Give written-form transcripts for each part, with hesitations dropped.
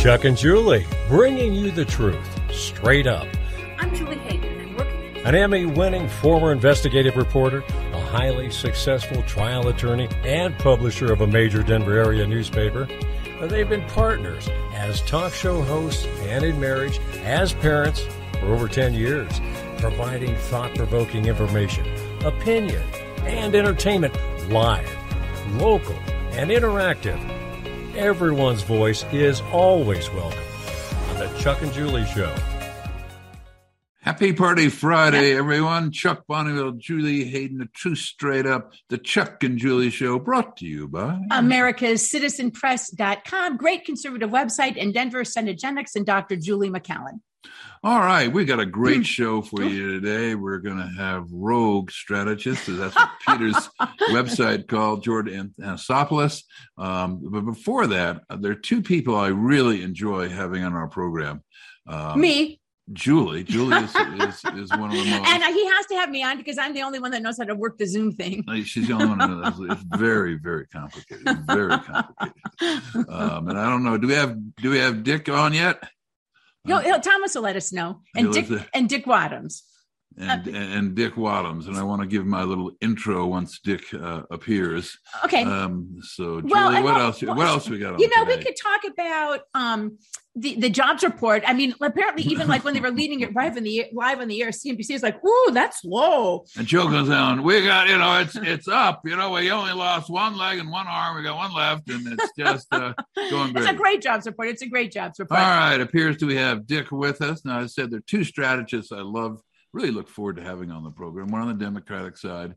Chuck and Julie, bringing you the truth, straight up. I'm Julie Hayden, and working An Emmy-winning former investigative reporter, a highly successful trial attorney, and publisher of a major Denver area newspaper. They've been partners as talk show hosts and in marriage, as parents for over 10 years, providing thought-provoking information, opinion, and entertainment live, local, and interactive. Everyone's voice is always welcome on the Chuck and Julie Show. Happy Party Friday, everyone. Chuck Bonneville, Julie Hayden, the Truth Straight Up, the Chuck and Julie Show, brought to you by America's CitizenPress.com, great conservative website in Denver, Senegenics, and Dr. Julie McCallan. All right, we got a great show for you today. We're going to have Rogue Strategist. That's what Peter's website called, Jordan Anasopoulos. But before that, there are two people I really enjoy having on our program. Me. Julie is one of the most. And he has to have me on because I'm the only one that knows how to work the Zoom thing. She's the only one who knows. It's very, very complicated. Very complicated. And I don't know. Do we have Dick on yet? Thomas will let us know. And Dick Wadhams. And Dick Wadhams. And I want to give my little intro once Dick appears. Okay. So Julie, what else we got on today? We could talk about the jobs report. I mean, apparently even like when they were leading it live on the air, CNBC is like, "Ooh, that's low." And Joe goes on, we got, it's up. We only lost one leg and one arm. We got one left, and it's just going great. It's a great jobs report. All right. Appears to we have Dick with us. Now, I said there are two strategists I really look forward to having on the program. One on the Democratic side,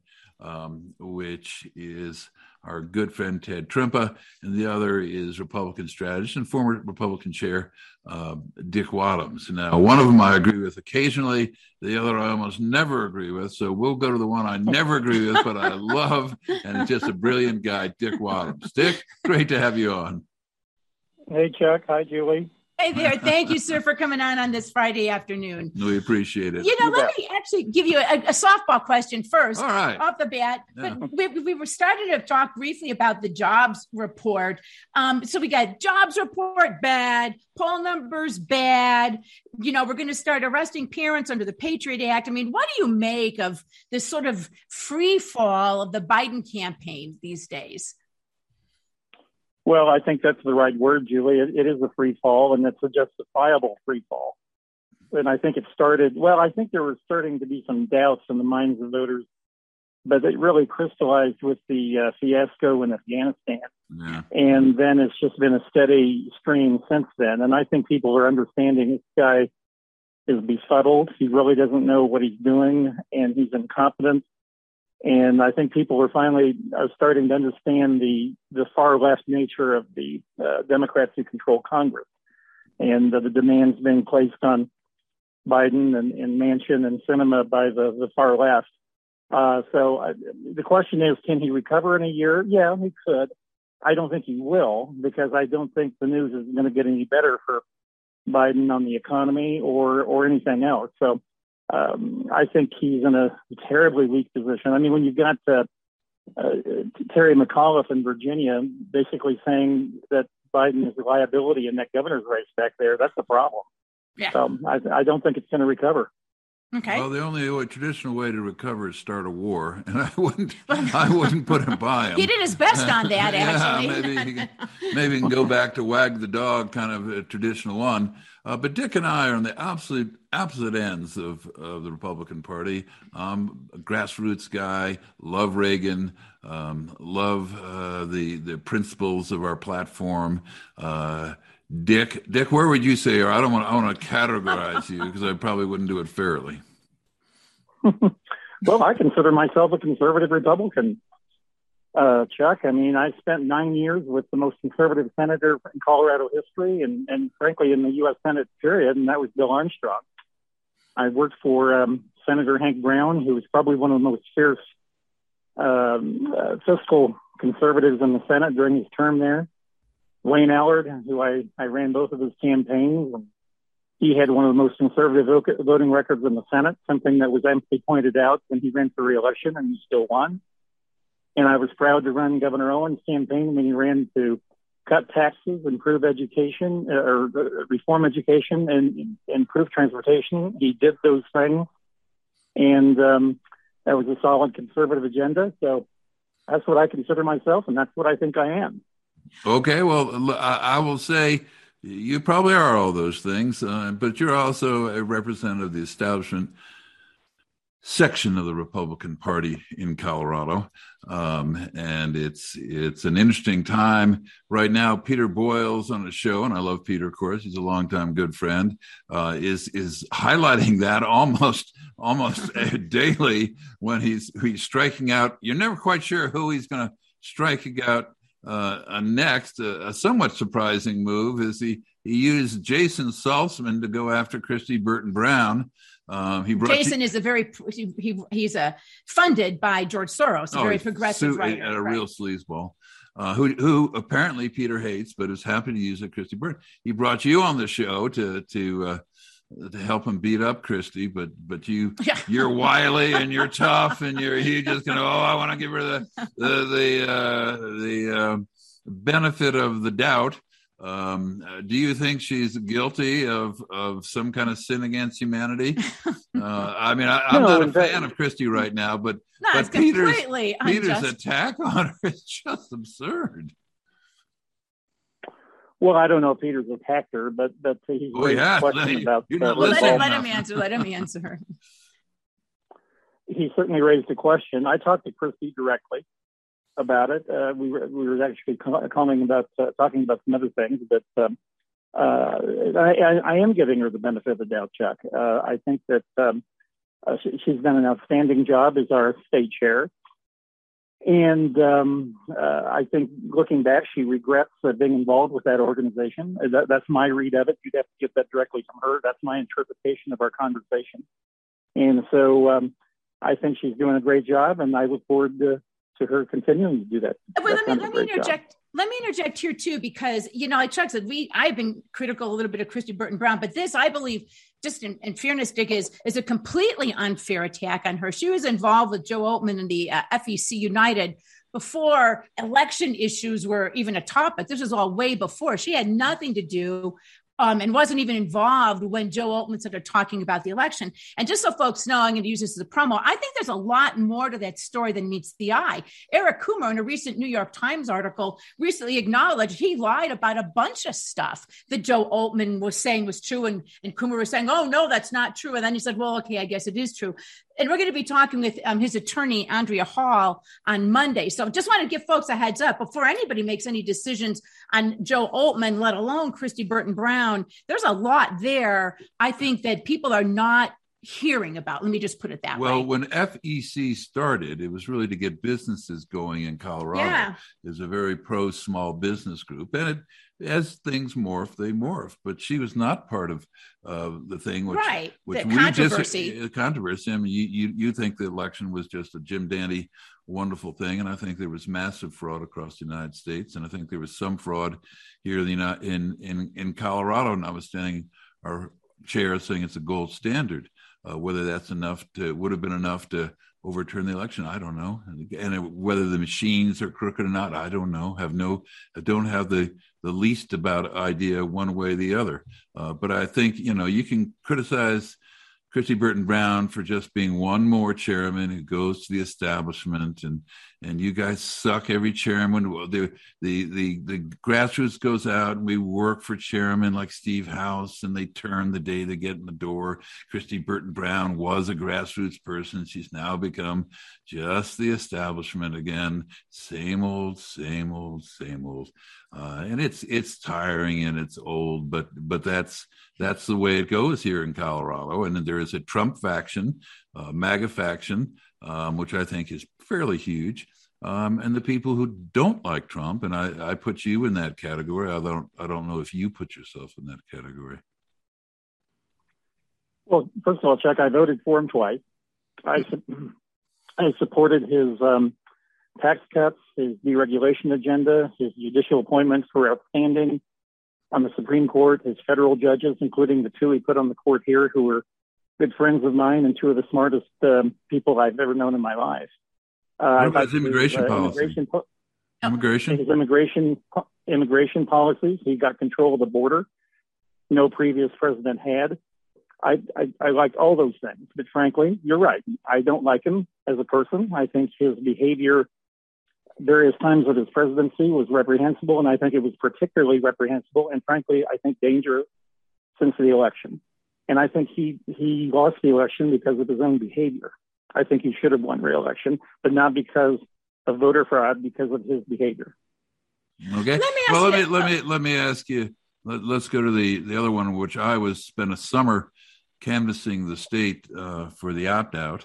which is our good friend Ted Trimpa, and the other is Republican strategist and former Republican chair Dick Wadhams. Now, one of them I agree with occasionally, the other I almost never agree with, so we'll go to the one I never agree with, but I love, and he's just a brilliant guy, Dick Wadhams. Dick, great to have you on. Hey, Chuck. Hi, Julie. Hey there. Thank you, sir, for coming on this Friday afternoon. We appreciate it. Let me actually give you a softball question first. All right. Off the bat. Yeah. But we were starting to talk briefly about the jobs report. So we got jobs report bad, poll numbers bad. We're going to start arresting parents under the Patriot Act. I mean, what do you make of this sort of free fall of the Biden campaign these days? Well, I think that's the right word, Julie. It is a free fall, and it's a justifiable free fall. And I think I think there was starting to be some doubts in the minds of voters, but it really crystallized with the fiasco in Afghanistan. Yeah. And then it's just been a steady stream since then. And I think people are understanding this guy is befuddled. He really doesn't know what he's doing, and he's incompetent. And I think people are finally starting to understand the far left nature of the Democrats who control Congress and the demands being placed on Biden and Manchin and Sinema by the far left. So the question is, can he recover in a year? Yeah, he could. I don't think he will, because I don't think the news is going to get any better for Biden on the economy or anything else. So I think he's in a terribly weak position. I mean, when you've got Terry McAuliffe in Virginia basically saying that Biden is a liability in that governor's race back there, that's the problem. Yeah. So I don't think it's going to recover. Okay. Well, the only traditional way to recover is start a war, and I wouldn't put it by him. He did his best on that, actually. Maybe he can go back to wag the dog, kind of a traditional one. But Dick and I are on the opposite ends of the Republican Party. I'm a grassroots guy, love Reagan, love the principles of our platform. Dick, where would you say? Or I want to categorize you because I probably wouldn't do it fairly. Well, I consider myself a conservative Republican, Chuck. I mean, I spent 9 years with the most conservative senator in Colorado history, and frankly in the U.S. Senate period, and that was Bill Armstrong. I worked for Senator Hank Brown, who was probably one of the most fierce fiscal conservatives in the Senate during his term there. Wayne Allard, who I ran both of his campaigns. He had one of the most conservative voting records in the Senate, something that was amply pointed out when he ran for re-election, and he still won. And I was proud to run Governor Owens' campaign when he ran to cut taxes, improve education, or reform education, and improve transportation. He did those things, and that was a solid conservative agenda. So that's what I consider myself, and that's what I think I am. Okay, well, I will say you probably are all those things, but you're also a representative of the establishment section of the Republican Party in Colorado, and it's an interesting time right now. Peter Boyles on a show, and I love Peter, of course. He's a longtime good friend. Is highlighting that almost daily when he's striking out. You're never quite sure who he's going to strike out next. A somewhat surprising move is he used Jason Saltzman to go after Christy Burton Brown. Jason is he's funded by George Soros, a very progressive writer. A real sleazeball, who apparently Peter hates, but is happy to use it. Christy Burton. He brought you on the show to help him beat up Christy, but you're wily and you're tough, and you're just gonna I want to give her the benefit of the doubt. Do you think she's guilty of some kind of sin against humanity? I'm not a fan of Christy right now, but it's completely Peter's attack on her is just absurd. Well, I don't know if Peter's attacked her, but he's raised a question about. Let him answer. He certainly raised a question. I talked to Christy directly about it. We were actually talking about some other things, but I am giving her the benefit of the doubt, Chuck. I think that she's done an outstanding job as our state chair, and I think looking back, she regrets being involved with that organization. That's my read of it. You'd have to get that directly from her. That's my interpretation of our conversation, and so I think she's doing a great job, and I look forward to her continuing to do that. Well, let me interject here too, because, like Chuck said, I've been critical a little bit of Christy Burton Brown, but this, I believe, just in fairness, Dick, is a completely unfair attack on her. She was involved with Joe Oltmann and the FEC United before election issues were even a topic. This was all way before. She had nothing to do and wasn't even involved when Joe Oltmann started talking about the election. And just so folks know, I'm going to use this as a promo. I think there's a lot more to that story than meets the eye. Eric Coomer, in a recent New York Times article, recently acknowledged he lied about a bunch of stuff that Joe Oltmann was saying was true. And Coomer was saying, oh, no, that's not true. And then he said, well, okay, I guess it is true. And we're going to be talking with his attorney, Andrea Hall, on Monday. So just want to give folks a heads up before anybody makes any decisions on Joe Oltmann, let alone Christy Burton Brown. There's a lot there, I think, that people are not hearing about. Let me just put it that way. Well, when FEC started, it was really to get businesses going in Colorado. Yeah. It's a very pro small business group. And as things morph, they morph. But she was not part of the thing, which the controversy. Controversy. I mean, you think the election was just a Jim Dandy wonderful thing, and I think there was massive fraud across the United States, and I think there was some fraud here in Colorado, notwithstanding our chair saying it's a gold standard. Whether that's would have been enough to overturn the election, I don't know. And whether the machines are crooked or not, I don't know. I don't have the least idea one way or the other. But I think, you can criticize Christy Burton Brown for just being one more chairman who goes to the establishment, and you guys suck every chairman. The grassroots goes out and we work for chairmen like Steve House, and they turn the day they get in the door. Christy Burton Brown was a grassroots person. She's now become just the establishment again. Same old, same old, same old. And it's tiring and it's old, but that's the way it goes here in Colorado. And there is a Trump faction, MAGA faction, which I think is fairly huge. And the people who don't like Trump, and I put you in that category. I don't know if you put yourself in that category. Well, first of all, Chuck, I voted for him twice. I supported his tax cuts, his deregulation agenda, his judicial appointments were outstanding on the Supreme Court, his federal judges, including the two he put on the court here, who were good friends of mine and two of the smartest people I've ever known in my life. What about his immigration policy? Immigration? His immigration policies. He got control of the border. No previous president had. I liked all those things, but frankly, you're right. I don't like him as a person. I think his behavior various times of his presidency was reprehensible, and I think it was particularly reprehensible and frankly, I think dangerous since the election. And I think he lost the election because of his own behavior. I think he should have won re-election, but not because of voter fraud, because of his behavior. Okay. Let me ask you. Let's go to the other one, which I spent a summer canvassing the state for the opt-out.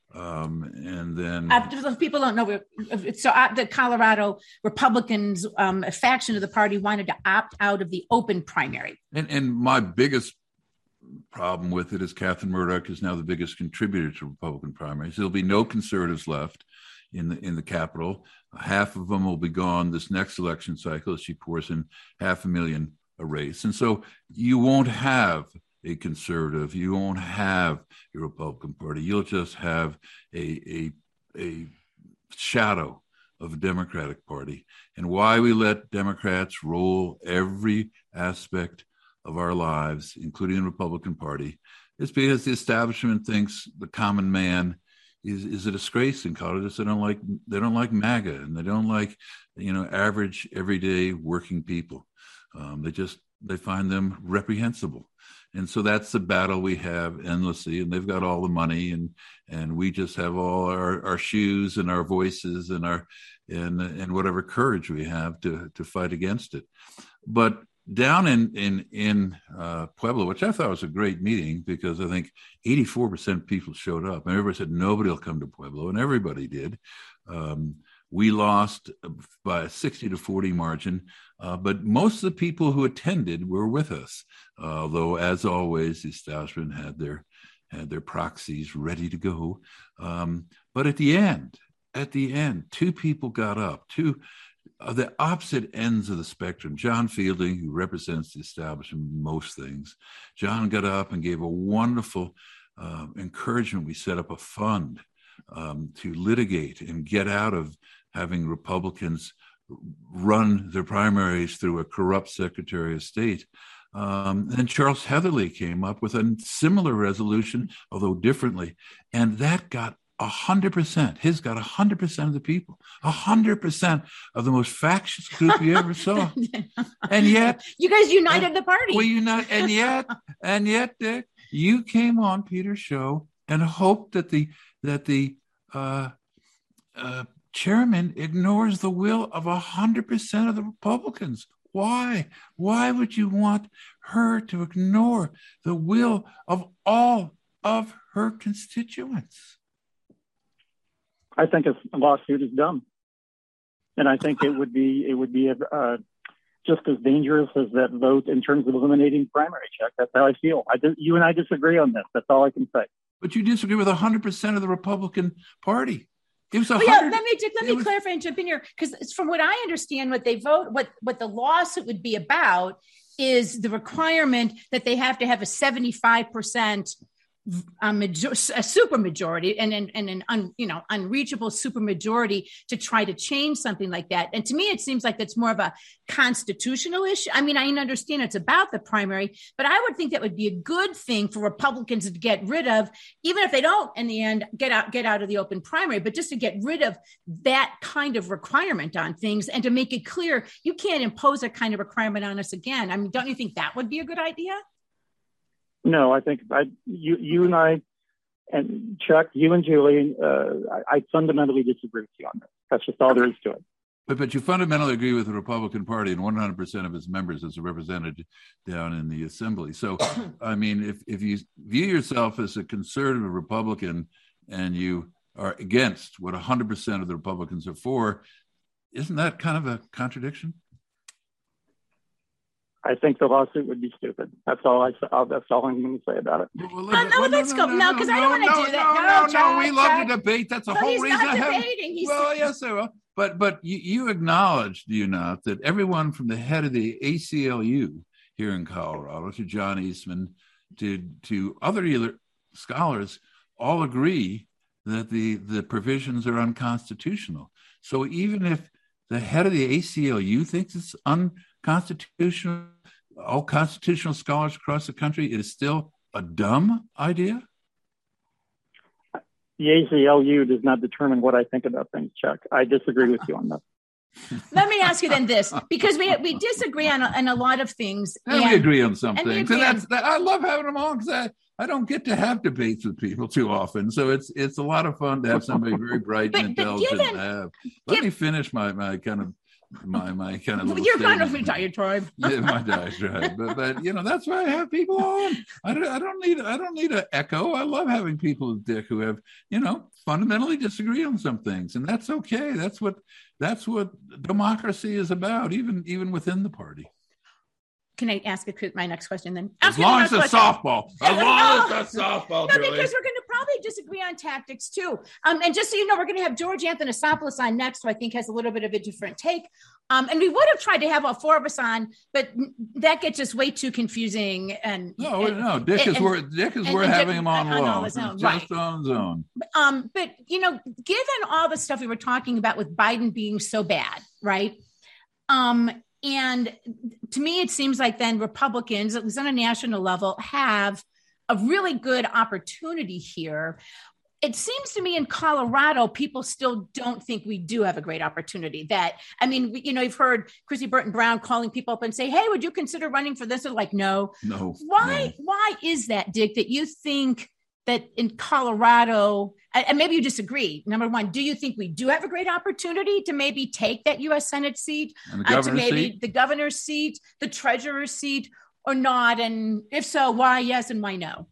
And then people don't know. So the Colorado Republicans, a faction of the party, wanted to opt out of the open primary. And my biggest problem with it is Catherine Murdoch is now the biggest contributor to Republican primaries. There'll be no conservatives left in the Capitol. Half of them will be gone this next election cycle as she pours in 500,000 a race. And so you won't have a conservative, you won't have a Republican Party. You'll just have a shadow of a Democratic Party. And why we let Democrats rule every aspect of our lives, including the Republican Party, is because the establishment thinks the common man is a disgrace in Colorado. They don't like MAGA, and they don't like average everyday working people. They find them reprehensible. And so that's the battle we have endlessly, and they've got all the money, and we just have all our shoes and our voices and whatever courage we have to fight against it. But down in Pueblo, which I thought was a great meeting because I think 84% of people showed up, and everybody said nobody will come to Pueblo, and everybody did. We lost by a 60-40 margin, but most of the people who attended were with us. Although, as always, the establishment had their proxies ready to go. But at the end, two people got up, two the opposite ends of the spectrum. John Fielding, who represents the establishment in most things, John got up and gave a wonderful encouragement. We set up a fund to litigate and get out of having Republicans run their primaries through a corrupt Secretary of State. Then Charles Heatherly came up with a similar resolution, although differently, and that got 100%. His got 100% of the people, 100% of the most factious group you ever saw. And yet, you guys united the party. We unite, and yet, Dick, you came on Peter's show and hoped that the chairman ignores the will of 100% of the Republicans. Why? Why would you want her to ignore the will of all of her constituents? I think a lawsuit is dumb, and I think it would be just as dangerous as that vote in terms of eliminating primary check. That's how I feel. You and I disagree on this. That's all I can say. But you disagree with 100% of the Republican Party. It was 100. Yeah, let me clarify and jump in here, because from what I understand, what the lawsuit would be about is the requirement that they have to have a 75% a supermajority and an unreachable supermajority to try to change something like that. And to me, it seems like that's more of a constitutional issue. I mean, I understand it's about the primary, but I would think that would be a good thing for Republicans to get rid of, even if they don't in the end get out of the open primary, but just to get rid of that kind of requirement on things and to make it clear you can't impose a kind of requirement on us again. I mean, don't you think that would be a good idea? No, I think you and I and Chuck, you and Julie, I fundamentally disagree with you on this. That's just all there is to it. But you fundamentally agree with the Republican Party and 100% of its members as represented down in the assembly. So, I mean, if you view yourself as a conservative Republican and you are against what 100% of the Republicans are for, isn't that kind of a contradiction? I think the lawsuit would be stupid. That's all I'm going to say about it. Let's go. No, because I don't want to do that. No, we love to debate. That's the whole reason I have. Well, yes, sir. But you acknowledge, do you not, that everyone from the head of the ACLU here in Colorado to John Eastman to other scholars all agree that the provisions are unconstitutional. So even if the head of the ACLU thinks it's unconstitutional. All constitutional scholars across the country, it is still a dumb idea? The ACLU does not determine what I think about things, Chuck. I disagree with you on that. Let me ask you then this, because we disagree on a lot of things. And we agree on some things. And I love having them on because I don't get to have debates with people too often. So it's a lot of fun to have somebody very bright and intelligent to have. Let me finish my kind of You're kind of retired, Troy. Yeah, my diatribe. But that's why I have people on. I don't need an echo. I love having people, Dick, who have fundamentally disagree on some things, and that's okay. That's what democracy is about, even within the party. Can I ask my next question then? As long as it's softball. As long as it's softball, Julie. Because we're going to probably disagree on tactics too. And just so you know, we're going to have George Anthonopoulos on next, who I think has a little bit of a different take. And we would have tried to have all four of us on, but that gets just way too confusing. Dick is worth having him on alone. Just on his own. But given all the stuff we were talking about with Biden being so bad, right? And to me, it seems like then Republicans, at least on a national level, have a really good opportunity here. It seems to me in Colorado, people still don't think we do have a great opportunity. You've heard Chrissy Burton Brown calling people up and say, hey, would you consider running for this? They're like, no. Why is that, Dick, that you think that in Colorado, and maybe you disagree. Number one, do you think we do have a great opportunity to maybe take that U.S. Senate seat, to maybe the governor's seat, the treasurer's seat, or not? And if so, why yes and why no?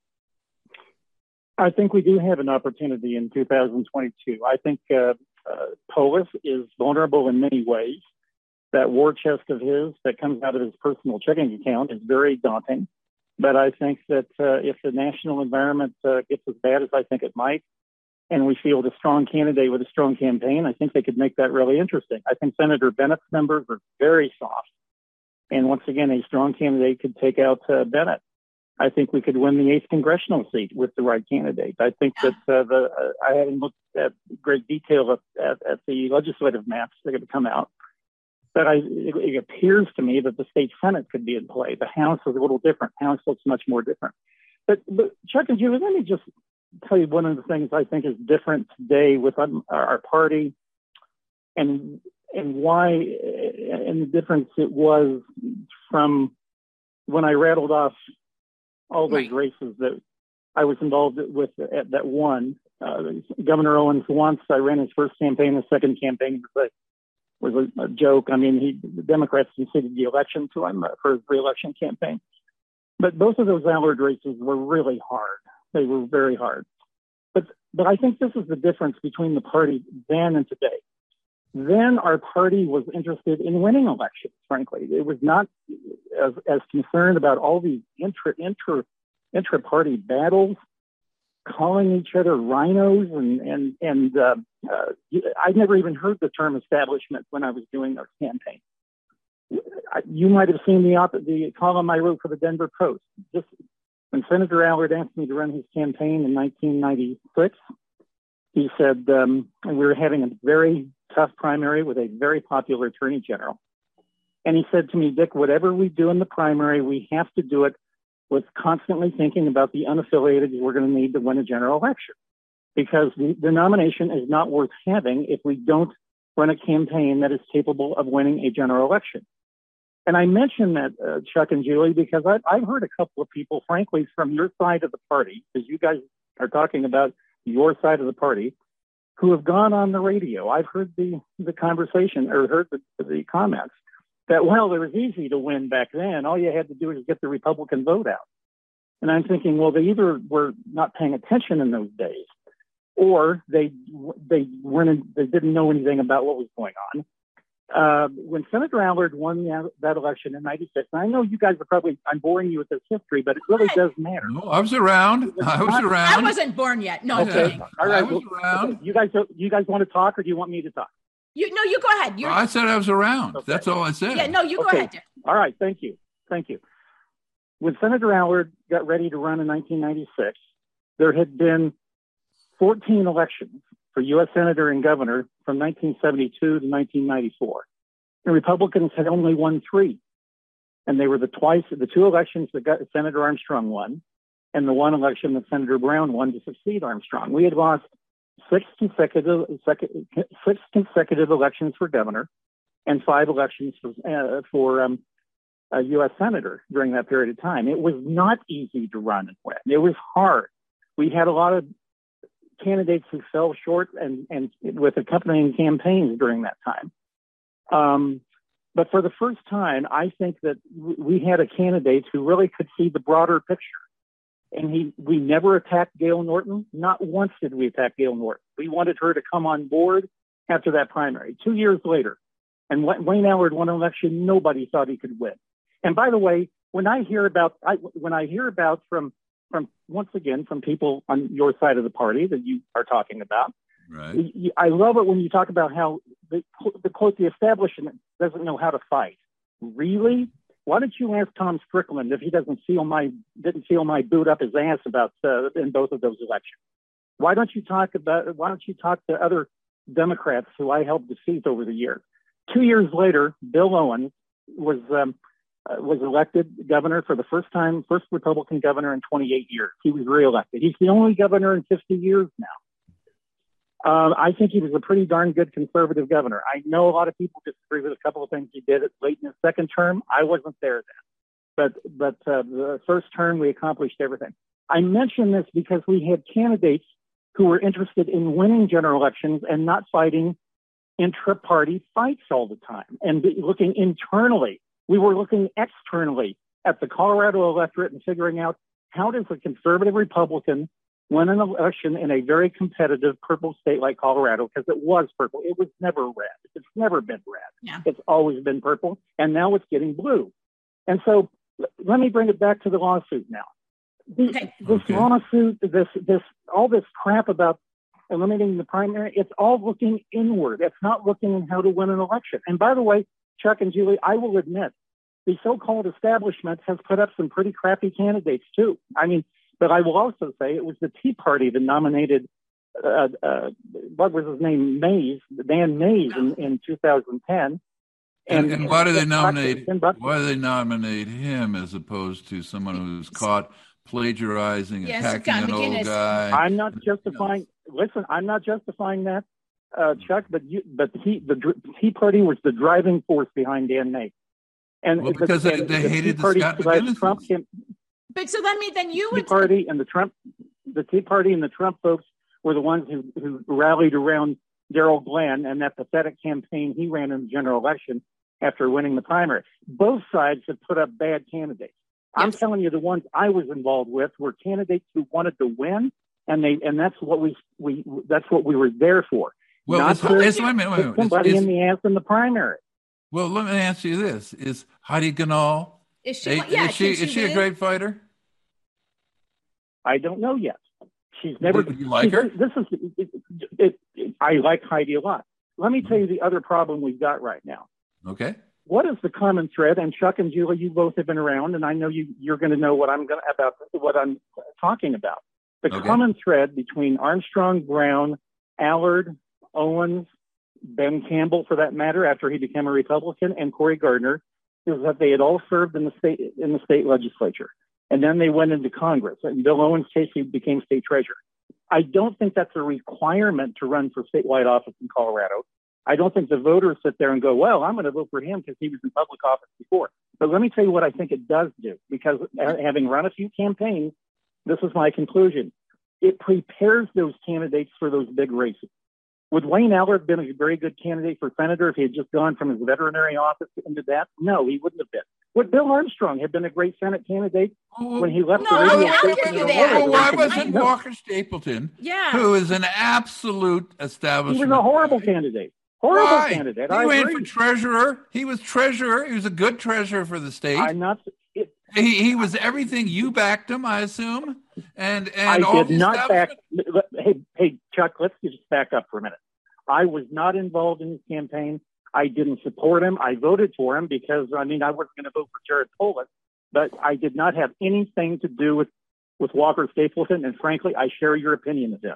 I think we do have an opportunity in 2022. I think Polis is vulnerable in many ways. That war chest of his that comes out of his personal checking account is very daunting. But I think that if the national environment gets as bad as I think it might, and we field a strong candidate with a strong campaign, I think they could make that really interesting. I think Senator Bennett's numbers are very soft. And once again, a strong candidate could take out Bennett. I think we could win the 8th congressional seat with the right candidate. I think that I haven't looked at great detail at the legislative maps that are going to come out. But it appears to me that the state Senate could be in play. The House is a little different. House looks much more different. But Chuck and Julie, let me just tell you one of the things I think is different today with our party and why, and the difference it was from when I rattled off all those races that I was involved with at that one. Governor Owens, once I ran his first campaign, the second campaign was a joke. I mean, the Democrats conceded the election to him for his re-election campaign. But both of those Allard races were really hard. They were very hard. But I think this is the difference between the party then and today. Then our party was interested in winning elections, frankly. It was not as concerned about all these intra-party battles, calling each other rhinos, and I never even heard the term establishment when I was doing our campaign. You might have seen the column I wrote for the Denver Post. Just when Senator Allard asked me to run his campaign in 1996, he said we were having a very tough primary with a very popular attorney general. And he said to me, Dick, whatever we do in the primary, we have to do it with constantly thinking about the unaffiliated we're going to need to win a general election, because the nomination is not worth having if we don't run a campaign that is capable of winning a general election. And I mention that, Chuck and Julie, because I've heard a couple of people, frankly, from your side of the party, because you guys are talking about your side of the party, who have gone on the radio. I've heard the conversation or heard the comments that, well, it was easy to win back then. All you had to do is get the Republican vote out. And I'm thinking, well, they either were not paying attention in those days, or they didn't know anything about what was going on. When Senator Allard won that election in 96, and I know you guys are probably, I'm boring you with this history, but it really does matter. No, I was around. I wasn't born yet. No, okay. All right. I was around. You guys want to talk, or do you want me to talk? You go ahead. I said I was around. Okay. That's all I said. Yeah, no, you go ahead, Dick. All right. Thank you. When Senator Allard got ready to run in 1996, there had been 14 elections for U.S. Senator and Governor from 1972 to 1994. The Republicans had only won 3. And they were the two elections that Senator Armstrong won, and the one election that Senator Brown won to succeed Armstrong. We had lost 6 consecutive elections for governor and 5 elections for U.S. Senator during that period of time. It was not easy to run and win. It was hard. We had a lot of candidates who fell short and with accompanying campaigns during that time. But for the first time, I think that we had a candidate who really could see the broader picture. And we never attacked Gail Norton. Not once did we attack Gail Norton. We wanted her to come on board after that primary. 2 years later, and Wayne Allard won an election nobody thought he could win. And by the way, when I hear about from once again from people on your side of the party that you are talking about, right? I love it when you talk about how the establishment doesn't know how to fight. Really? Why don't you ask Tom Strickland if he didn't feel my boot up his ass about in both of those elections? Why don't you talk to other Democrats who I helped defeat over the years? 2 years later, Bill Owens was elected governor for the first Republican governor in 28 years. He was reelected. He's the only governor in 50 years now. I think he was a pretty darn good conservative governor. I know a lot of people disagree with a couple of things he did late in his second term. I wasn't there then. But the first term, we accomplished everything. I mention this because we had candidates who were interested in winning general elections and not fighting intra-party fights all the time and looking internally. We were looking externally at the Colorado electorate and figuring out how does a conservative Republican win an election in a very competitive purple state like Colorado, because it was purple. It was never red. It's never been red. Yeah. It's always been purple, and now it's getting blue. And so let me bring it back to the lawsuit now. This lawsuit, all this crap about eliminating the primary, it's all looking inward. It's not looking at how to win an election. And by the way, Chuck and Julie, I will admit, the so-called establishment has put up some pretty crappy candidates too. I mean, but I will also say it was the Tea Party that nominated, what was his name, Dan Mays in 2010. And why do they nominate? Why do they nominate him as opposed to someone who's caught plagiarizing, attacking an old guy? I'm not justifying. Listen, I'm not justifying that, Chuck. But the Tea Party was the driving force behind Dan Mays, and because they hated the Scott McGinnis. But so then you would. The Tea Party and the Trump folks were the ones who rallied around Darrell Glenn and that pathetic campaign he ran in the general election after winning the primary. Both sides have put up bad candidates. Yes. I'm telling you, the ones I was involved with were candidates who wanted to win, and that's what we were there for. Well, not wait a minute. Somebody in the ass in the primary. Well, let me ask you this: is Heidi Ganahl? Is she a great fighter? I don't know yet. She's never. Do you like her? I like Heidi a lot. Let me tell you the other problem we've got right now. Okay. What is the common thread? And Chuck and Julie, you both have been around, and I know you're going to know what I'm talking about. The common thread between Armstrong, Brown, Allard, Owens, Ben Campbell, for that matter, after he became a Republican, and Cory Gardner, is that they had all served in the state legislature, and then they went into Congress. In Bill Owens' case, he became state treasurer. I don't think that's a requirement to run for statewide office in Colorado. I don't think the voters sit there and go, well, I'm going to vote for him because he was in public office before. But let me tell you what I think it does do, because having run a few campaigns, this is my conclusion. It prepares those candidates for those big races. Would Wayne Allard have been a very good candidate for senator if he had just gone from his veterinary office into that? No, he wouldn't have been. Would Bill Armstrong have been a great Senate candidate when he left the radio station? Why wasn't Walker Stapleton, who is an absolute establishment? He was a horrible candidate. Candidate. He ran for treasurer. He was treasurer. He was a good treasurer for the state. I'm not. He was everything. You backed him, I assume. And I did not back. Hey, Chuck, let's just back up for a minute. I was not involved in his campaign. I didn't support him. I voted for him because, I wasn't going to vote for Jared Polis, but I did not have anything to do with Walker Stapleton. And frankly, I share your opinion of him.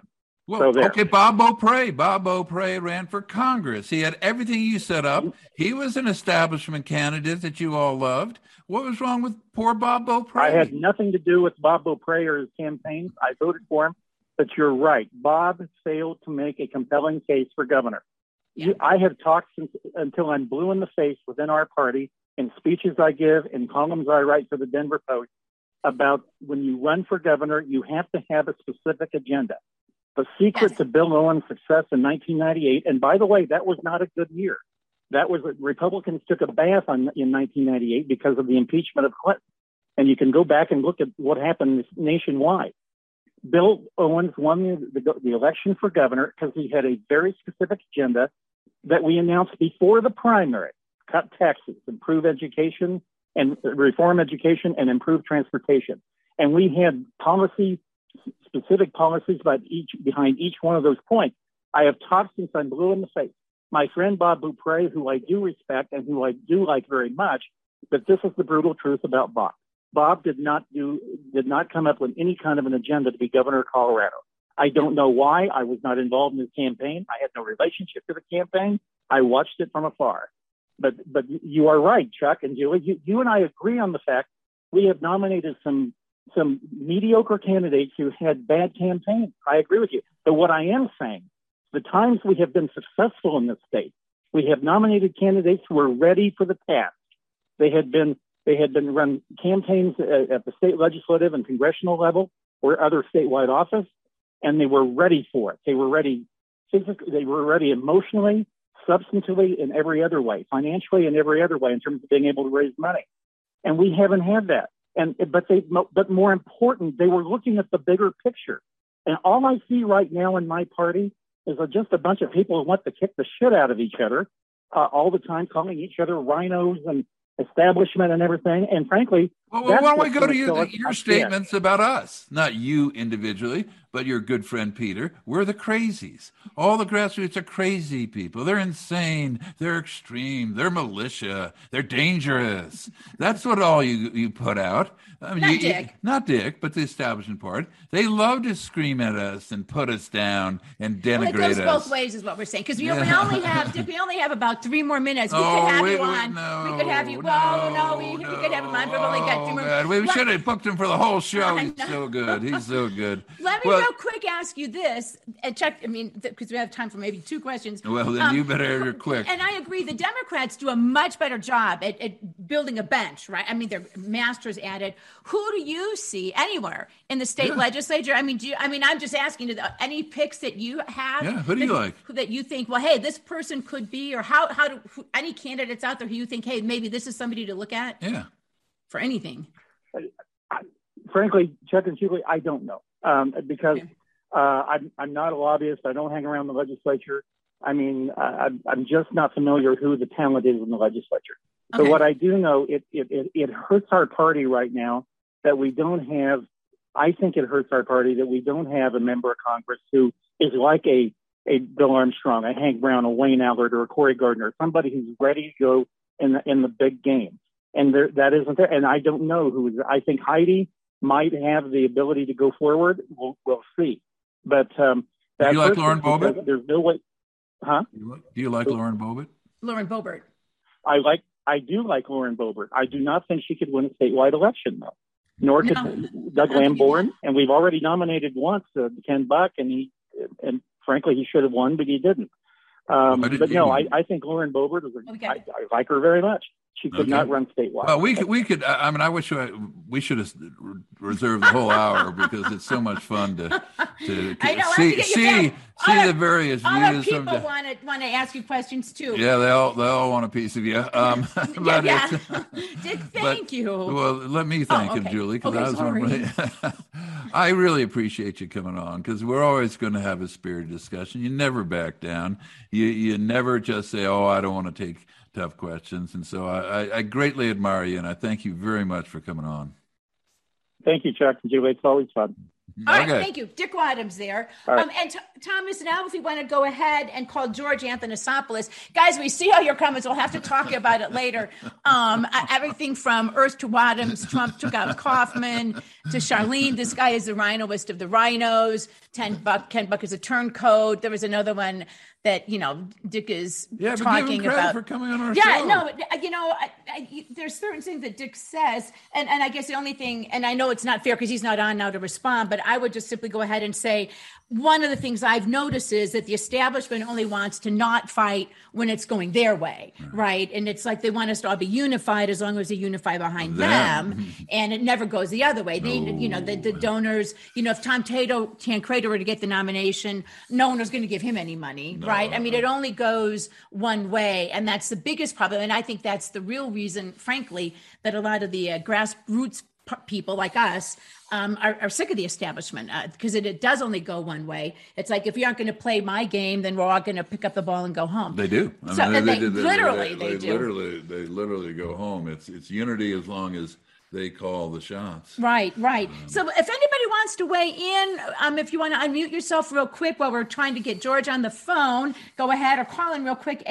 Well, okay, Bob Beaupre ran for Congress. He had everything you set up. He was an establishment candidate that you all loved. What was wrong with poor Bob Beaupre? I had nothing to do with Bob Beaupre or his campaign. I voted for him. But you're right. Bob failed to make a compelling case for governor. Yeah. I have talked until I'm blue in the face within our party, in speeches I give, in columns I write for the Denver Post, about when you run for governor, you have to have a specific agenda. The secret to Bill Owens' success in 1998, and by the way, that was not a good year. That was Republicans took a bath in 1998 because of the impeachment of Clinton. And you can go back and look at what happened nationwide. Bill Owens won the election for governor because he had a very specific agenda that we announced before the primary: cut taxes, improve education, and reform education, and improve transportation. And we had specific policies behind each one of those points. I have talked since I'm blue in the face. My friend Bob Beaupre, who I do respect and who I do like very much, but this is the brutal truth about Bob. Bob did not come up with any kind of an agenda to be governor of Colorado. I don't know why. I was not involved in his campaign. I had no relationship to the campaign. I watched it from afar. But you are right, Chuck and Julie. You and I agree on the fact we have nominated some mediocre candidates who had bad campaigns. I agree with you. But what I am saying, the times we have been successful in this state, we have nominated candidates who are ready for the task. They had been run campaigns at the state legislative and congressional level or other statewide office, and they were ready for it. They were ready physically, they were ready emotionally, substantively, in every other way, financially, in every other way, in terms of being able to raise money. And we haven't had that. But more important, they were looking at the bigger picture. And all I see right now in my party is just a bunch of people who want to kick the shit out of each other all the time, calling each other rhinos and establishment and everything. And frankly, why don't we go to your statements about us, not you individually, but your good friend Peter. We're the crazies. All the grassroots are crazy people. They're insane. They're extreme. They're militia. They're dangerous. That's what all you put out. I mean, not Dick, but the establishment part. They love to scream at us and put us down and denigrate us. It goes both ways, is what we're saying. Because we only have about 3 more minutes. We could have you on. We could have you. We could have him on. We've only got 3 more minutes. We should have booked him for the whole show. He's so good. He's so good. Let me real quick ask you this, and Chuck, because we have time for maybe 2 questions. Well, then you better quick. And I agree. The Democrats do a much better job at building a bench, right? I mean, they're masters at it. Who do you see anywhere in the state legislature? I mean, I'm just asking, any picks that you have? Yeah, who do you like? That you think, well, hey, this person could be, or any candidates out there who you think, hey, maybe this is somebody to look at? Yeah. For anything. Frankly, Chuck and Julie, I don't know because I'm not a lobbyist. I don't hang around the legislature. I mean, I'm just not familiar who the talent is in the legislature. So what I do know, it hurts our party right now that we don't have. I think it hurts our party that we don't have a member of Congress who is like a Bill Armstrong, a Hank Brown, a Wayne Allard, or a Cory Gardner, somebody who's ready to go in the big game. And that isn't there. And I don't know who is. I think Heidi might have the ability to go forward. We'll see. But do you like Lauren Boebert? There's no way. Huh? Do you like Lauren Boebert? Lauren Boebert. I do like Lauren Boebert. I do not think she could win a statewide election, though. Nor could Doug Lamborn. And we've already nominated once Ken Buck, and frankly he should have won, but he didn't. I think Lauren Boebert I like her very much. She could not run statewide. Well, we could. I mean, I wish we should have reserved the whole hour because it's so much fun to see the various views. Other people want to ask you questions too. Yeah, they all want a piece of you. Dick, thank you. Well, let me thank him, Julie, because I really appreciate you coming on because we're always going to have a spirited discussion. You never back down. You never just say, "Oh, I don't want to take tough questions." And so I greatly admire you, and I thank you very much for coming on. Thank you, Chuck and Julie. It's always fun. All right, thank you. Dick Wadhams there. Right. And Thomas, now if you want to go ahead and call George Athanasopoulos. Guys, we see all your comments. We'll have to talk about it later. Everything from Earth to Wadhams, Trump took out Kaufman, to Charlene, this guy is the rhinoist of the rhinos. Ken Buck is a turncoat. There was another one that, Dick is talking about. For coming on our show. Yeah, no, there's certain things that Dick says, and I guess the only thing, and I know it's not fair because he's not on now to respond, but I would just simply go ahead and say, one of the things I've noticed is that the establishment only wants to not fight when it's going their way, right? And it's like they want us to all be unified as long as they unify behind them, and it never goes the other way. They, the donors, if Tom Tancredo were to get the nomination, no one was going to give him any money, right? I mean, it only goes one way, and that's the biggest problem. And I think that's the real reason, frankly, that a lot of the grassroots people like us are sick of the establishment because it does only go one way. It's like, if you aren't going to play my game, then we're all going to pick up the ball and go home. They do. They do. They literally go home. It's unity as long as they call the shots. Right. So if anybody wants to weigh in, if you want to unmute yourself real quick while we're trying to get George on the phone, go ahead or call in real quick,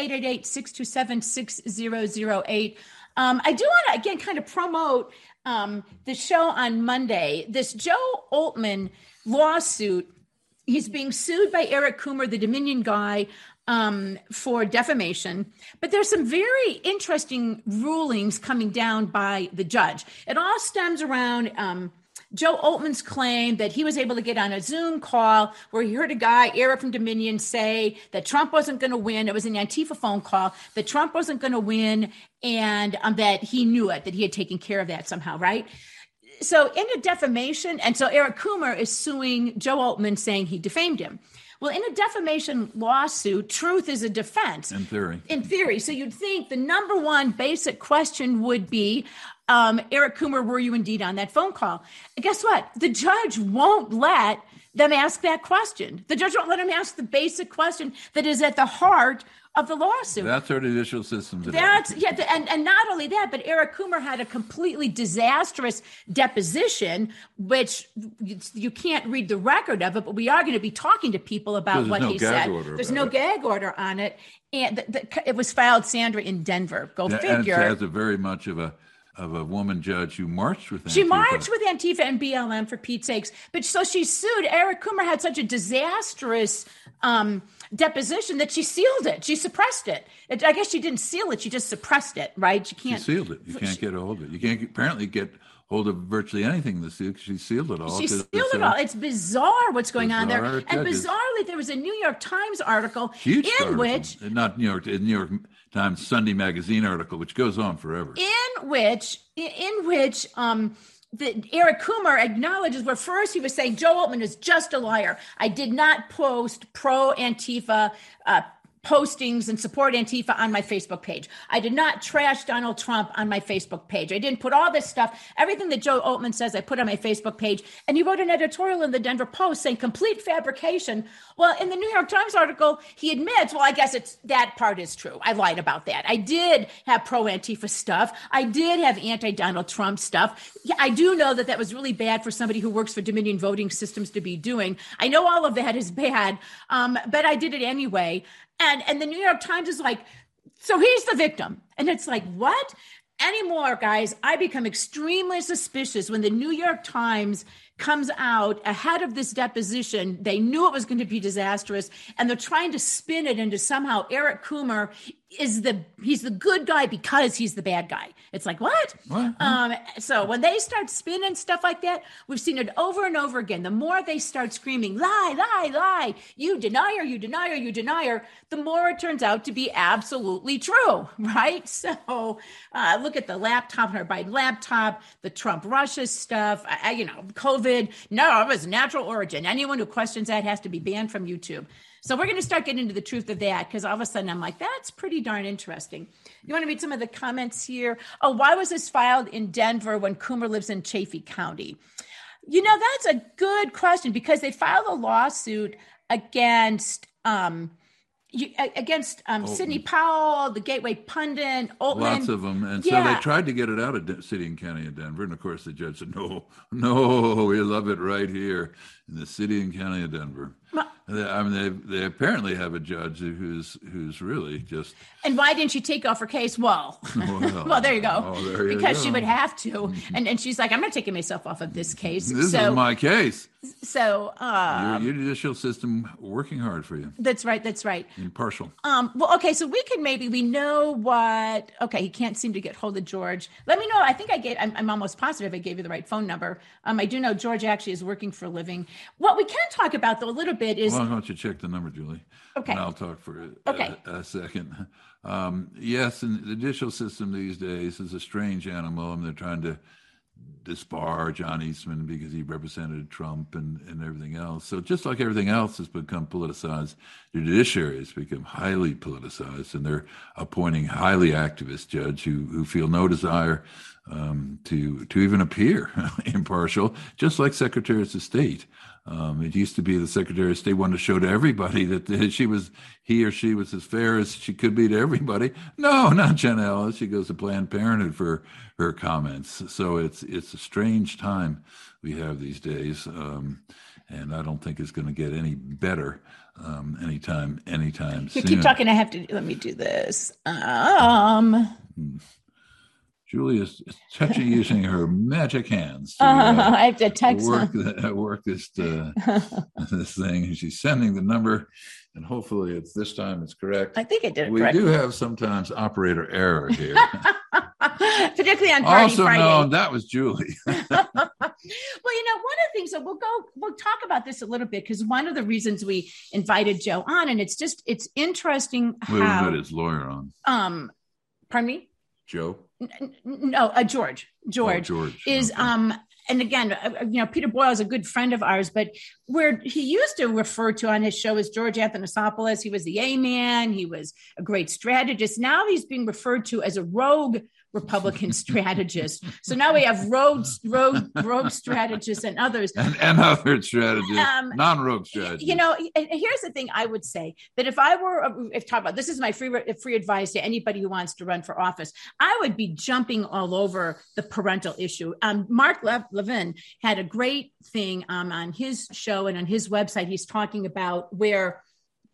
888-627-6008. I do want to, again, kind of promote the show on Monday. This Joe Oltmann lawsuit, he's being sued by Eric Coomer, the Dominion guy, for defamation. But there's some very interesting rulings coming down by the judge. It all stems around Joe Oltmann's claim that he was able to get on a Zoom call where he heard a guy, Eric from Dominion, say that Trump wasn't going to win. It was an Antifa phone call, that Trump wasn't going to win, and that he knew it, that he had taken care of that somehow, right? So in a defamation, and so Eric Coomer is suing Joe Oltmann, saying he defamed him. Well, in a defamation lawsuit, truth is a defense. In theory. So you'd think the number one basic question would be, Eric Coomer, were you indeed on that phone call? And guess what? The judge won't let them ask that question. The judge won't let them ask the basic question that is at the heart of the lawsuit. That's our judicial system today. And not only that, but Eric Coomer had a completely disastrous deposition, which you can't read the record of it, but we are going to be talking to people about what he said. There's no gag order on it. And it was filed, Sandra, in Denver. Go figure. And it has a very much of a woman judge who marched with Antifa. She marched with Antifa and BLM, for Pete's sakes. But so she sued. Eric Coomer had such a disastrous deposition that she sealed it. She suppressed it. I guess she didn't seal it. She just suppressed it, right? She sealed it. You can't get a hold of it. You can't apparently get hold of virtually anything in the suit. She sealed it all. It's bizarre what's going on there. And bizarrely, there was a New York Times article not New York Times Sunday Magazine article, which goes on forever. In which Eric Coomer acknowledges where first he was saying Joe Oltmann is just a liar. I did not post pro-Antifa postings and support Antifa on my Facebook page. I did not trash Donald Trump on my Facebook page. I didn't put all this stuff, everything that Joe Oltmann says, I put on my Facebook page. And he wrote an editorial in the Denver Post saying complete fabrication. Well, in the New York Times article, he admits, well, I guess that part is true. I lied about that. I did have pro-Antifa stuff. I did have anti-Donald Trump stuff. Yeah, I do know that was really bad for somebody who works for Dominion Voting Systems to be doing. I know all of that is bad, but I did it anyway. And the New York Times is like, so he's the victim. And it's like, what? Anymore, guys, I become extremely suspicious when the New York Times comes out ahead of this deposition. They knew it was going to be disastrous, and they're trying to spin it into somehow Eric Coomer he's the good guy because he's the bad guy. It's like, what? So when they start spinning stuff like that, we've seen it over and over again. The more they start screaming, lie, lie, lie, you denier, you denier, you denier, the more it turns out to be absolutely true, right? So look at the laptop, her Biden laptop, the Trump Russia stuff, COVID. No, it was natural origin. Anyone who questions that has to be banned from YouTube. So we're going to start getting into the truth of that, because all of a sudden I'm like, that's pretty darn interesting. You want to read some of the comments here? Oh, why was this filed in Denver when Coomer lives in Chaffee County? That's a good question, because they filed a lawsuit against against Sidney Powell, the Gateway Pundit, Altman. Lots of them. And so they tried to get it out of city and county of Denver. And of course, the judge said, no, we love it right here in the city and county of Denver. I mean, they apparently have a judge who's really just. And why didn't she take off her case? Well, there you go. Because she would have to. And she's like, I'm not taking myself off of this case. This is my case. So your judicial system working hard for you. That's right. Impartial. Okay. So we know what. Okay, he can't seem to get hold of George. Let me know. I think I'm almost positive I gave you the right phone number. I do know George actually is working for a living. What we can talk about though a little bit is. Why don't you check the number, Julie? Okay. And I'll talk for a second. Yes, and the judicial system these days is a strange animal, and they're trying to disbar John Eastman because he represented Trump and everything else. So just like everything else has become politicized, the judiciary has become highly politicized, and they're appointing highly activist judges who feel no desire to even appear impartial, just like secretaries of state. It used to be the Secretary of State wanted to show to everybody that he or she was as fair as she could be to everybody. No, not Jenna Ellis. She goes to Planned Parenthood for her comments. So it's a strange time we have these days, and I don't think it's going to get any better anytime soon. You keep talking. I have to let me do this. Julie is using her magic hands to I have to text work this thing. She's sending the number, and hopefully this time it's correct. I think I did it correctly. We do have sometimes operator error here. Particularly on Party Friday. No, that was Julie. Well, one of the things that we'll talk about this a little bit, because one of the reasons we invited Joe on, and it's interesting how we put his lawyer on. Pardon me? Joe? No, George. George is, okay. And again, Peter Boyle is a good friend of ours, but where he used to refer to on his show as George Athanasopoulos, he was the A-man, he was a great strategist. Now he's being referred to as a rogue Republican strategist. So now we have rogue strategists and others. And other strategists, non-rogue strategists. Here's the thing I would say, that if I were, talk about, this is my free advice to anybody who wants to run for office, I would be jumping all over the parental issue. Mark Levin had a great thing on his show and on his website. He's talking about where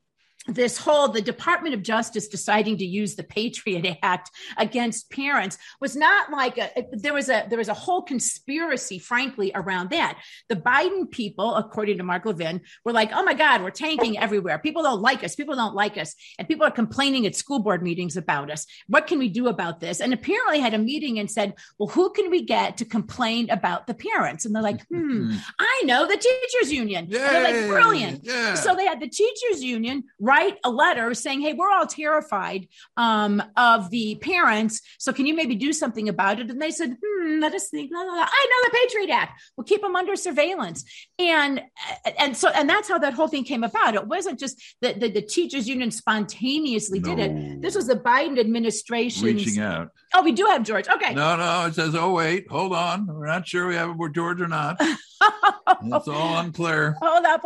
the Department of Justice deciding to use the Patriot Act against parents was not like there was a whole conspiracy, frankly, around that. The Biden people, according to Mark Levin, were like, oh my God, we're tanking everywhere. People don't like us. And people are complaining at school board meetings about us. What can we do about this? And apparently had a meeting and said, well, who can we get to complain about the parents? And they're like, I know, the teachers union. And they're like, brilliant. Yeah. So they had the teachers union write a letter saying, hey, we're all terrified of the parents. So can you maybe do something about it? And they said, let us think. I know the Patriot Act. We'll keep them under surveillance. And that's how that whole thing came about. It wasn't just the teachers union spontaneously did it. This was the Biden administration reaching out. Oh, we do have George. Okay. No, it says, oh, wait, hold on. We're not sure we have George or not. It's all unclear. Hold up.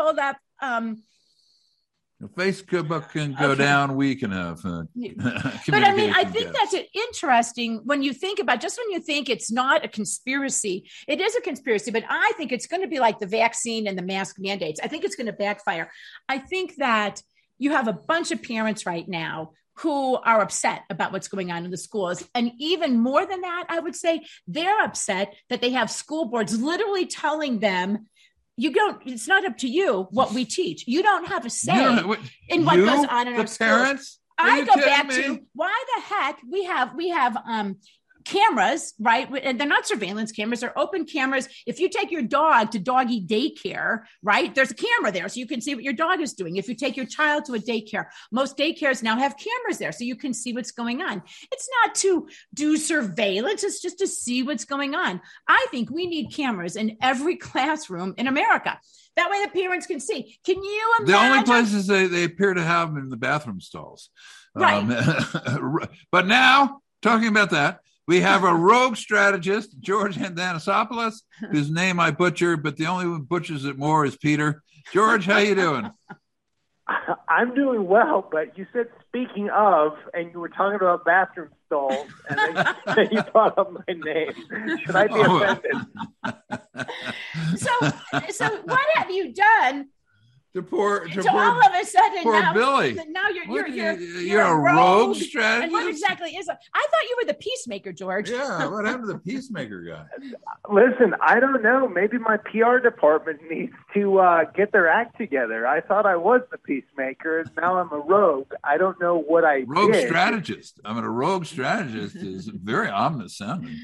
Facebook can go down weak enough. But I mean, I think that's interesting when you think it's not a conspiracy. It is a conspiracy, but I think it's going to be like the vaccine and the mask mandates. I think it's going to backfire. I think that you have a bunch of parents right now who are upset about what's going on in the schools. And even more than that, I would say they're upset that they have school boards literally telling them, it's not up to you what we teach. You don't have a say in what goes on in our schools. Parents? I go back to why the heck we have cameras, right? And they're not surveillance cameras, they're open cameras. If you take your dog to doggy daycare, right, there's a camera there so you can see what your dog is doing. If you take your child to a daycare, most daycares now have cameras there so you can see what's going on. It's not to do surveillance, it's just to see what's going on. I think we need cameras in every classroom in America. That way the parents can see. Can you imagine? The only places they appear to have them in the bathroom stalls. Right. But now, talking about that, we have a rogue strategist, George Athanasopoulos, whose name I butcher, but the only one who butchers it more is Peter. George, how you doing? I'm doing well, but you said speaking of, and you were talking about bathroom stalls, and then you brought up my name. Should I be offended? So what have you done? To all of a sudden poor Billy. Now you're a rogue strategist. And what exactly is it? I thought you were the peacemaker, George. Yeah, what happened to the peacemaker guy? Listen, I don't know. Maybe my PR department needs to get their act together. I thought I was the peacemaker. Now I'm a rogue. I don't know what I rogue did. Strategist. I mean, a rogue strategist is very ominous sounding.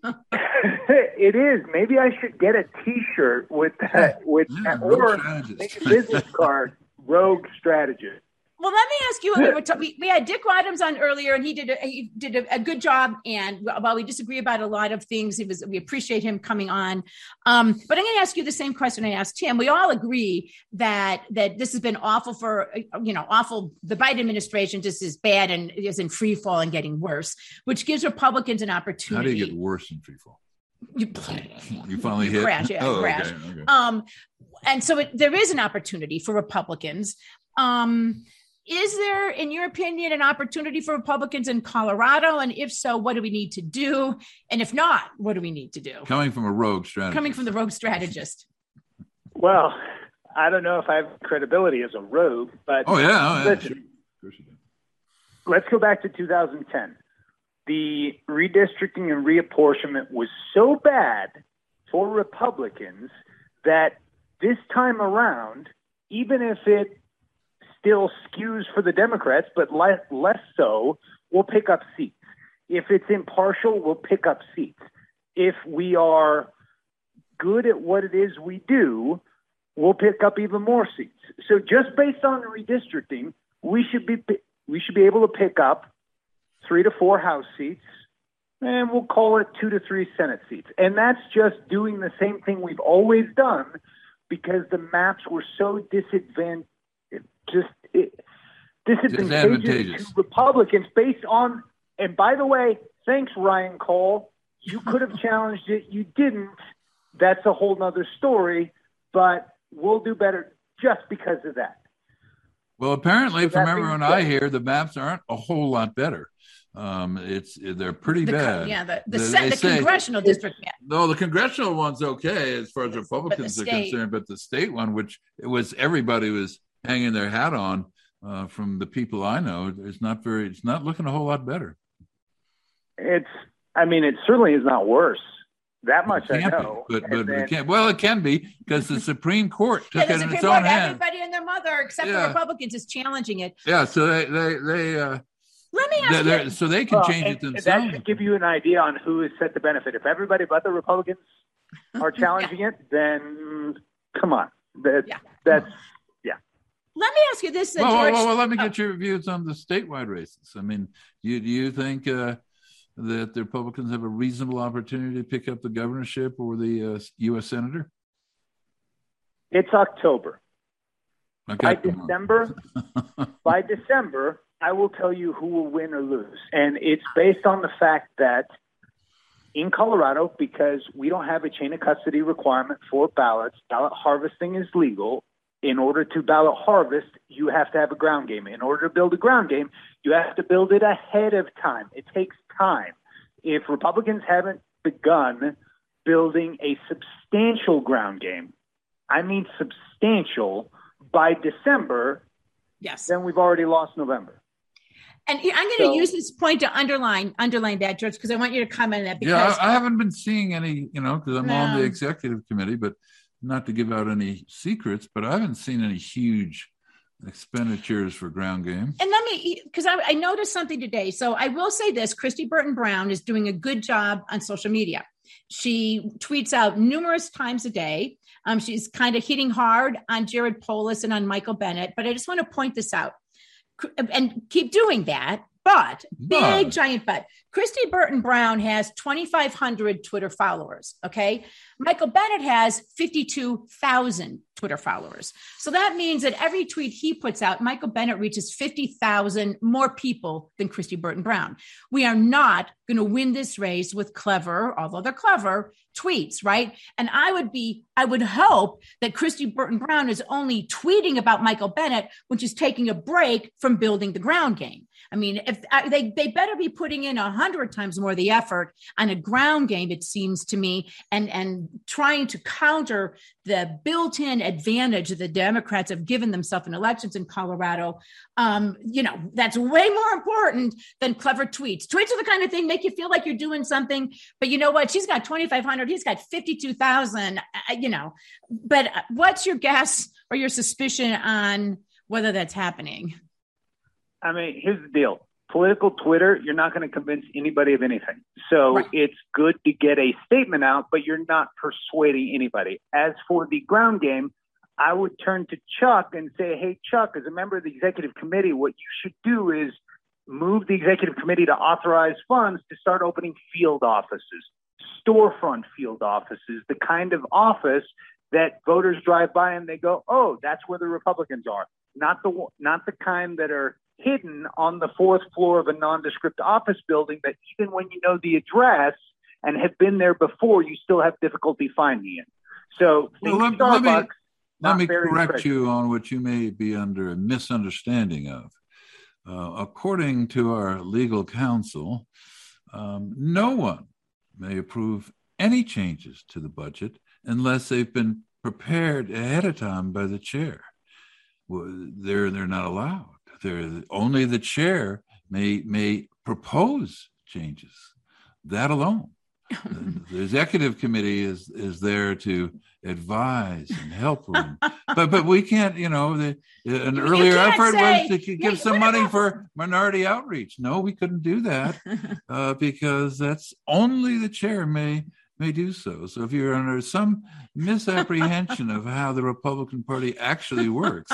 It is. Maybe I should get a T-shirt with that, or make a business card. Rogue strategist. Well, let me ask you. We had Dick Wadhams on earlier, and he did a good job. And while we disagree about a lot of things, we appreciate him coming on. But I'm going to ask you the same question I asked Tim. We all agree that this has been awful awful. The Biden administration just is bad and is in free fall and getting worse, which gives Republicans an opportunity. How do you get worse in free fall? You finally hit crash. Yeah, crash. Okay. And so there is an opportunity for Republicans. Is there, in your opinion, an opportunity for Republicans in Colorado? And if so, what do we need to do? And if not, what do we need to do? Coming from a rogue strategist. Coming from the rogue strategist. Well, I don't know if I have credibility as a rogue, but listen, sure. Let's go back to 2010. The redistricting and reapportionment was so bad for Republicans that this time around, even if it still skews for the Democrats, but less so, we'll pick up seats. If it's impartial, we'll pick up seats. If we are good at what it is we do, we'll pick up even more seats. So just based on the redistricting, we should be able to pick up 3 to 4 House seats, and we'll call it 2 to 3 Senate seats. And that's just doing the same thing we've always done because the maps were so disadvantageous to Republicans based on, and by the way, thanks, Ryan Cole. You could have challenged it. You didn't. That's a whole nother story, but we'll do better just because of that. Well, apparently, from everyone I hear, the maps aren't a whole lot better. They're pretty bad. The congressional district. Yeah. No, the congressional one's okay as far as Republicans are concerned, but the state one, which everybody was hanging their hat on, from the people I know, it's not looking a whole lot better. It certainly is not worse. That much I know. It can be because the Supreme Court took it in its own hands. Everybody and their mother, except for Republicans, is challenging it. Yeah, so they let me ask you. So they can change it themselves. That should give you an idea on who is set to benefit. If everybody but the Republicans are challenging it, then come on. That's. Let me ask you this, George. Well, let me get your views on the statewide races. I mean, do you think that the Republicans have a reasonable opportunity to pick up the governorship or the U.S. senator? It's October. Okay. By December, I will tell you who will win or lose. And it's based on the fact that in Colorado, because we don't have a chain of custody requirement for ballots, ballot harvesting is legal. In order to ballot harvest, you have to have a ground game. In order to build a ground game, you have to build it ahead of time. It takes time. If Republicans haven't begun building a substantial ground game, I mean substantial, by December, then we've already lost November. And I'm going to use this point to underline that, George, because I want you to comment on that. Because I haven't been seeing any, because I'm on the executive committee, but not to give out any secrets, but I haven't seen any huge expenditures for ground game. And because I noticed something today. So I will say this, Christy Burton Brown is doing a good job on social media. She tweets out numerous times a day. She's kind of hitting hard on Jared Polis and on Michael Bennet, but I just want to point this out and keep doing that. But big giant but. Christy Burton Brown has 2,500 Twitter followers. Okay. Michael Bennet has 52,000 Twitter followers. So that means that every tweet he puts out, Michael Bennet reaches 50,000 more people than Christy Burton Brown. We are not going to win this race with clever, although they're clever, tweets, right? And I would hope that Christy Burton Brown is only tweeting about Michael Bennet when she's taking a break from building the ground game. I mean, if they better be putting in 100 times more the effort on a ground game, it seems to me, and trying to counter the built-in advantage that the Democrats have given themselves in elections in Colorado. That's way more important than clever tweets. Tweets are the kind of thing make you feel like you're doing something, but you know what? She's got 2,500. He's got 52,000. But what's your guess or your suspicion on whether that's happening? I mean, here's the deal. Political Twitter, you're not going to convince anybody of anything. So right. It's good to get a statement out, but you're not persuading anybody. As for the ground game, I would turn to Chuck and say, hey, Chuck, as a member of the executive committee, what you should do is move the executive committee to authorize funds to start opening field offices, storefront field offices, the kind of office that voters drive by and they go, oh, that's where the Republicans are. Not the kind that are hidden on the fourth floor of a nondescript office building that even when you know the address and have been there before, you still have difficulty finding it. So let me correct you on what you may be under a misunderstanding of. According to our legal counsel, no one may approve any changes to the budget unless they've been prepared ahead of time by the chair. They're not allowed. Only the chair may propose changes. That alone. The executive committee is there to advise and help them. But we can't, an earlier effort was to give some money for minority outreach. No, we couldn't do that because that's only the chair may do so. So if you're under some misapprehension of how the Republican Party actually works,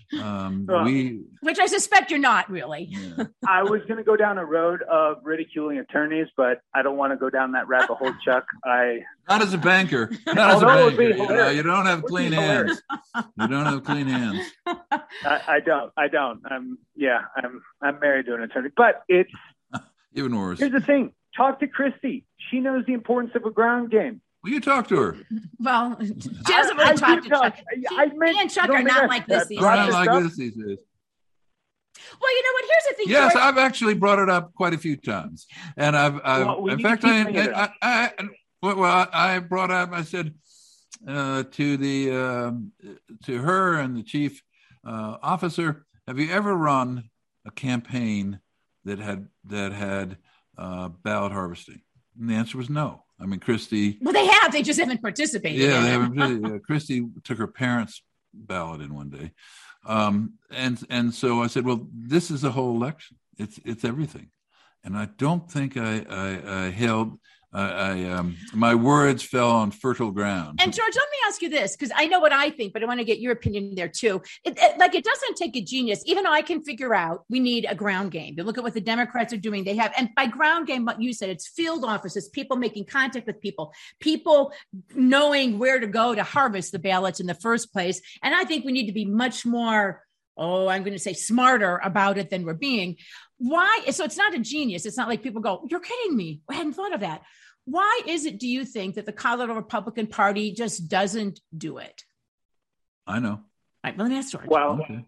which I suspect you're not really. Yeah. I was going to go down a road of ridiculing attorneys, but I don't want to go down that rabbit hole, Chuck. Not as a banker. You don't have clean hands. You don't have clean hands. I don't. I'm married to an attorney, but it's even worse. Here's the thing. Talk to Christy. She knows the importance of a ground game. Will you talk to her? Well, she doesn't really talk to Chuck. Me and Chuck are not like this these days. Not like this these days. Well, you know what? Here's the thing. Yes, George. I've actually brought it up quite a few times, and I brought up. I said to her and the chief officer, "Have you ever run a campaign that had ballot harvesting?" And the answer was no. I mean, Christy. Well, they have. They just haven't participated. Yeah, they haven't. Christy took her parents' ballot in one day, and so I said, "Well, this is the whole election. It's everything." And I don't think I held. My words fell on fertile ground. And George, let me ask you this, because I know what I think, but I want to get your opinion there too. It doesn't take a genius, even though I can figure out we need a ground game. You look at what the Democrats are doing. They have, and by ground game, what you said, it's field offices, people making contact with people knowing where to go to harvest the ballots in the first place. And I think we need to be much more, I'm going to say smarter about it than we're being. Why? So it's not a genius. It's not like people go, you're kidding me. I hadn't thought of that. Why is it, do you think, that the Colorado Republican Party just doesn't do it? I know. All right, let me ask George. Well, okay.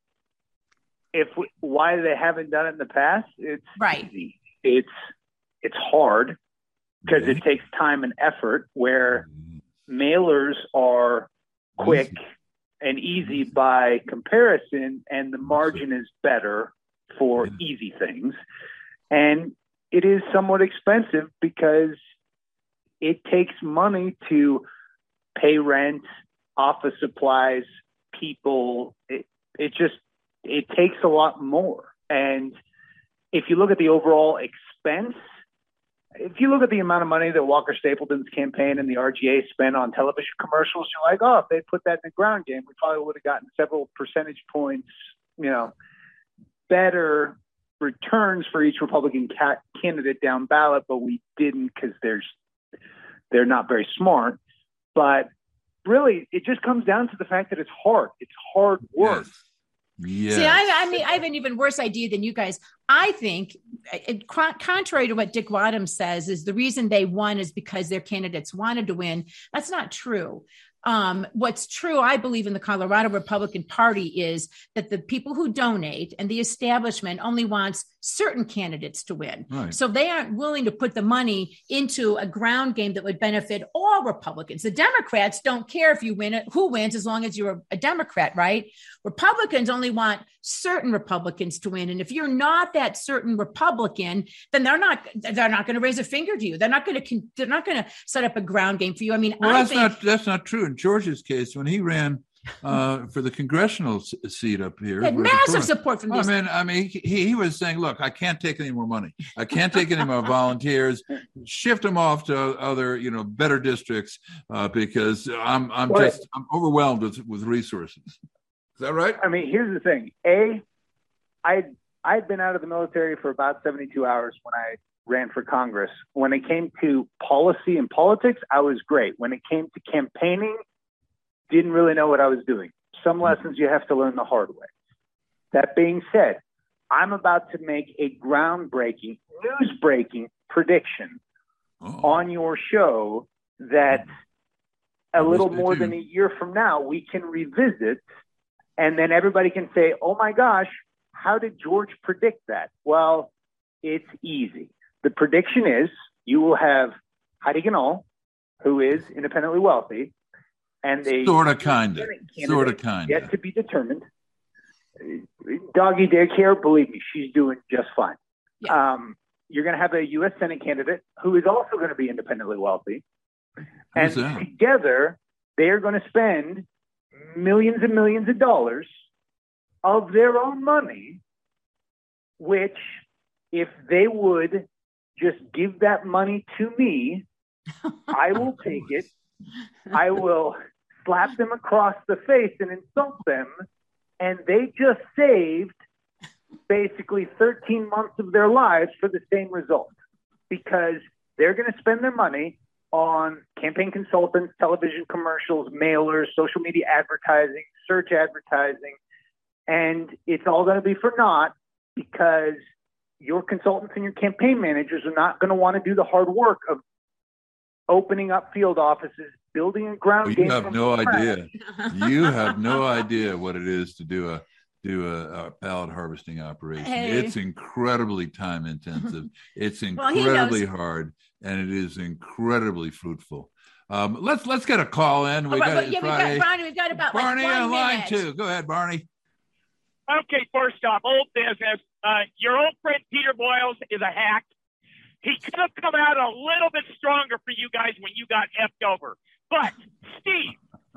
Why they haven't done it in the past, it's right. Easy. It's hard because it takes time and effort, where mailers are quick and easy by comparison, and the margin is better for easy things. And it is somewhat expensive because it takes money to pay rent, office supplies, people. It takes a lot more. And if you look at the overall expense, if you look at the amount of money that Walker Stapleton's campaign and the RGA spent on television commercials, you're like, if they put that in the ground game, we probably would have gotten several percentage points, better returns for each Republican candidate down ballot, but we didn't because they're not very smart. But really, it just comes down to the fact that it's hard. It's hard work. Yes. See, I have an even worse idea than you guys. I think, contrary to what Dick Wadham says, is the reason they won is because their candidates wanted to win. That's not true. What's true, I believe, in the Colorado Republican Party is that the people who donate and the establishment only wants certain candidates to win. Right. So they aren't willing to put the money into a ground game that would benefit all Republicans. The Democrats don't care if you win it, who wins, as long as you're a Democrat, right? Republicans only want certain Republicans to win. And if you're not that certain Republican, then they're not going to raise a finger to you. They're not going to set up a ground game for you. I mean, well, that's not true. In George's case, when he ran for the congressional seat up here, he had massive support from these. I mean, he was saying, "Look, I can't take any more money. I can't take any more volunteers. Shift them off to other, better districts because I'm overwhelmed with resources." Is that right? I mean, here's the thing. I'd been out of the military for about 72 hours when I ran for Congress. When it came to policy and politics, I was great. When it came to campaigning, didn't really know what I was doing. Some lessons you have to learn the hard way. That being said, I'm about to make a groundbreaking, news-breaking prediction on your show that a little more than a year from now, we can revisit, and then everybody can say, oh my gosh, how did George predict that? Well, it's easy. The prediction is you will have Heidi Ganahl, who is independently wealthy, and a sort of kind yet to be determined. Doggy daycare, believe me, she's doing just fine. Yeah. You're going to have a U.S. Senate candidate who is also going to be independently wealthy. And together, they are going to spend millions and millions of dollars of their own money, which if they would just give that money to me, I will take it. I will slap them across the face and insult them. And they just saved basically 13 months of their lives for the same result, because they're going to spend their money on campaign consultants, television commercials, mailers, social media advertising, search advertising. And it's all going to be for naught, because your consultants and your campaign managers are not going to want to do the hard work of opening up field offices, building a ground game. You have no idea. You have no idea what it is to do a ballot harvesting operation. Hey. It's incredibly time intensive. It's incredibly hard, and it is incredibly fruitful. Let's get a call in. We've got Barney. We've got about Barney on line 2. Go ahead, Barney. Okay, first off, old business. Your old friend Peter Boyles is a hack. He could have come out a little bit stronger for you guys when you got effed over. But, Steve,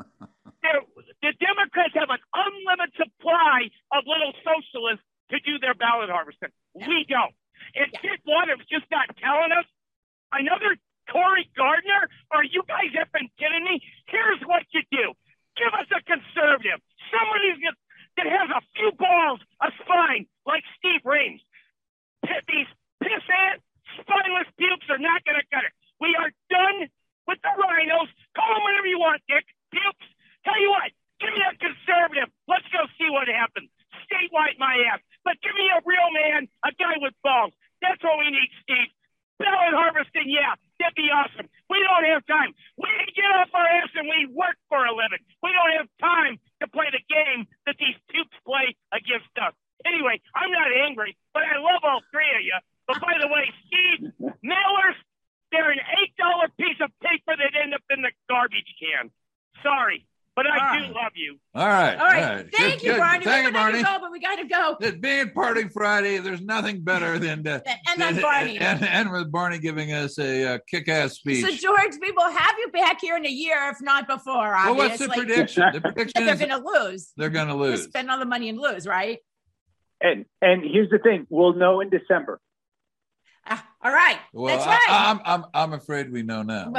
the Democrats have an unlimited supply of little socialists to do their ballot harvesting. We don't. And Dick Wadham's just not telling us. Another Cory Gardner? Are you guys effing kidding me? Here's what you do. Give us a conservative. Somebody that has a few balls, a spine, like Steve Raines. These pissant, spineless pukes are not going to cut it. We are done with the rhinos. Call them whatever you want, Dick. Pukes. Tell you what, give me a conservative. Let's go see what happens. Statewide, my ass. But give me a real man, a guy with balls. That's what we need, Steve. Ballot harvesting, yeah, that'd be awesome. We don't have time. We get off our ass and we work for a living. We don't have time to play the game that these pukes play against us. Anyway, I'm not angry, but I love all three of you. But by the way, Steve, mailers, they're an $8 piece of paper that end up in the garbage can. Sorry, but I do love you. All right. Thank you, Barney. Thank you, Barney. But we got to go. It being Parting Friday, there's nothing better than Barney. And with Barney giving us a kick-ass speech. So, George, we will have you back here in a year, if not before, obviously. Well, what's the prediction? The prediction is they're going to lose. They're going to lose. They'll spend all the money and lose, right? And here's the thing. We'll know in December. All right. Well, that's right. I'm afraid we know now.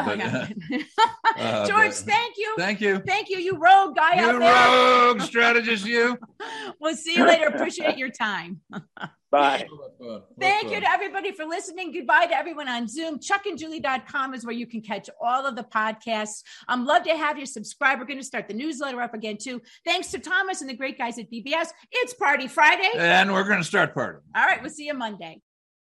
George, thank you. Thank you. Thank you, you rogue guy out there. You rogue strategist, you. We'll see you later. Appreciate your time. Bye. Thank you to everybody for listening. Goodbye to everyone on Zoom. chuckandjulie.com is where you can catch all of the podcasts. Love to have you subscribe. We're going to start the newsletter up again, too. Thanks to Thomas and the great guys at BBS. It's Party Friday. And we're going to start partying. All right. We'll see you Monday.